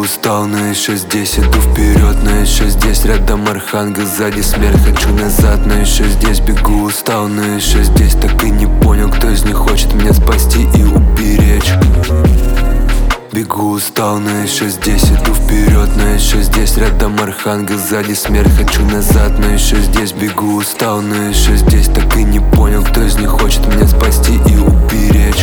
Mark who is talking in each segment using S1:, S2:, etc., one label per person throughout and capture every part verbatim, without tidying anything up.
S1: устал, но еще здесь. Иду вперед, но еще здесь. Рядом Архангел, сзади смерть. Хочу назад, но еще здесь. Бегу устал, но еще здесь. Так и не понял, кто из них хочет меня спасти и уберечь. Бегу устал, но еще здесь. Иду вперед, но еще здесь. Рядом Архангел, сзади смерть. Хочу назад, но еще здесь. Бегу устал, но еще здесь. Так и не понял, кто из них хочет меня спасти и уберечь.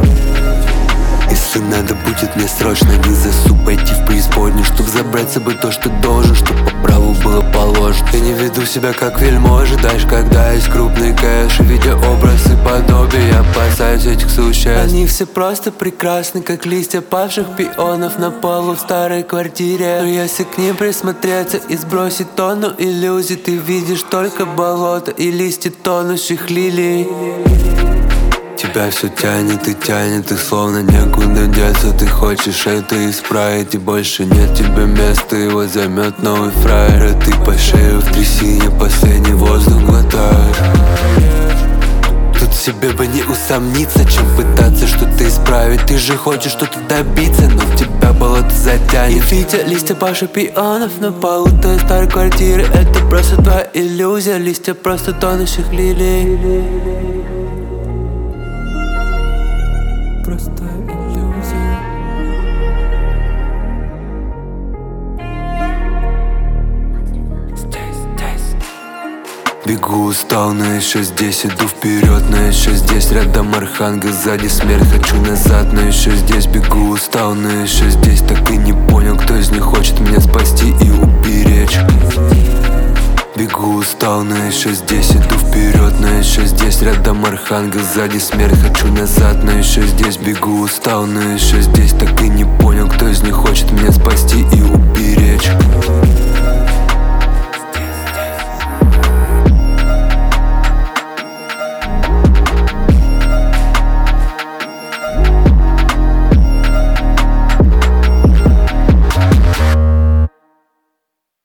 S1: Если надо будет мне срочно не засуд пойти в преисподнюю, чтоб забрать с собой то, что должен, чтоб по праву было положено. Я не веду себя как вельможа, дальше когда есть крупный кэш. Видя образ и подобие, я опасаюсь этих существ. Они все просто прекрасны, как листья павших пионов на полу в старой квартире. Но если к ним присмотреться и сбросить тонну иллюзий, ты видишь только болото и листья тонущих лилий. Тебя все тянет и тянет, и словно некуда деться. Ты хочешь это исправить, и больше нет тебе места. Его займет новый фраер, а ты по шею в трясине последний воздух глотаешь. Тут себе бы не усомниться, чем пытаться что-то исправить. Ты же хочешь что-то добиться, но тебя болото затянет. И видя листья павших пионов на полу той старой квартиры, это просто твоя иллюзия, листья просто тонущих лилий. Просто иллюзия. Здесь, здесь. Бегу устал, но еще здесь. Иду вперед, но еще здесь. Рядом Архангел, сзади смерть. Хочу назад, но еще здесь. Бегу устал, но еще здесь. Так и не понял, кто из них хочет меня спасти и уберечь. Бегу устал, но еще здесь. Иду вперед, но еще здесь. Рядом Архангел, сзади смерть. Хочу назад, но еще здесь. Бегу устал, но еще здесь. Так и не понял, кто из них хочет меня спасти и уберечь.